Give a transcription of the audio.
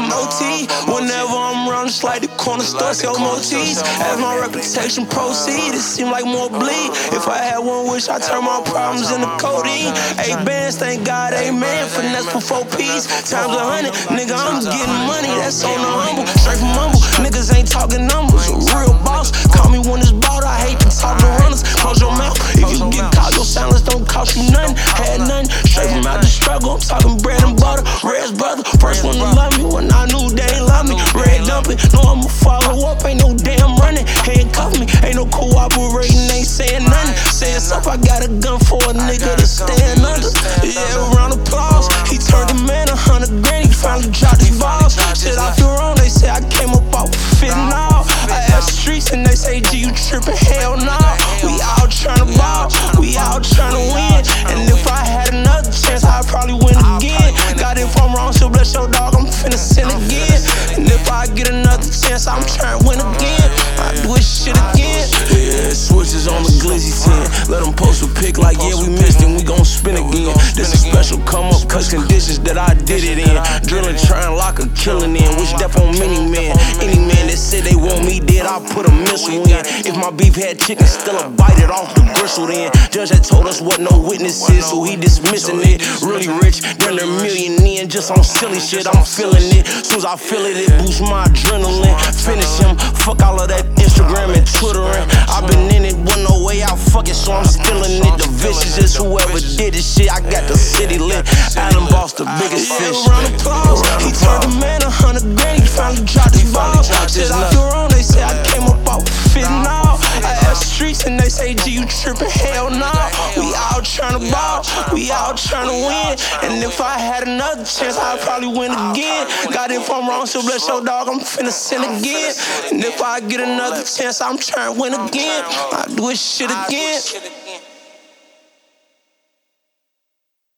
MOT. Whenever I'm around, it's like the corner store sell motifs. As my reputation proceed, it seem like more bleed. If I had one wish, I turn my problems into codeine. 8 bands, thank God, amen. Finesse for 4 P's, times 100. Nigga, I'm getting money, that's on the humble. Straight from humble, niggas ain't talking numbers. A real boss, call me when it's bought. I hate to talk to runners. Close your mouth, if you get caught, your silence don't cost you nothing. Had nothing, straight from out the struggle. I'm talking bread and butter. Red's brother, first one to love me when I knew they ain't love me. Red dumpling, know I'ma follow up, ain't no damn running. Handcuff me, ain't no cooperating, ain't saying nothing. Saying stuff, I got a gun for a nigga to stand under. Yeah, round of applause. He turned the man 100 grand, he finally dropped his balls. Shit, I feel wrong, they say I came up off fitting all. I asked the streets and they say, G, you trippin'? Hell nah. We out tryna ball, we out tryna win. And if I had another chance, I'd probably win again. God, if I'm wrong, so bless your dog, I'm finna sin again. And if I get another chance, I'm tryna win again. I do this shit again. Yeah, switches on the glizzy 10. Let them post a pic like, yeah, we missed and we gon' spin again. This is special come up, cause conditions that I did it in. Drilling, trying lock a killing in. Wish death on many men. Any man that said they want me dead, I'll put a missile in. If my beef had chicken, still a bite it off the gristle then. Judge had told us what no witnesses, so he dismissing it. Really rich, then they're million in. Just on silly shit, I'm feeling it. Soon as I feel it, it boosts my adrenaline. Finish him, fuck all of that Instagram and Twittering. I've been in it, wasn't no way out, fuck it, so I'm still in it. The vicious is whoever did this shit, I got the city lit. Adam Boss, the biggest fish. Round of applause, he turned the man 100 grand, he finally dropped his balls. Shit, I feel wrong, they say I came up off fitting all. I asked the streets and they say, G, you trippin'? Hell nah. We out tryna ball, we out tryna win. And if I had another chance, I'd probably win again. God, if I'm wrong, so bless your dog, I'm finna sin again. And if I get another chance, I'm tryna win again. I do this shit again.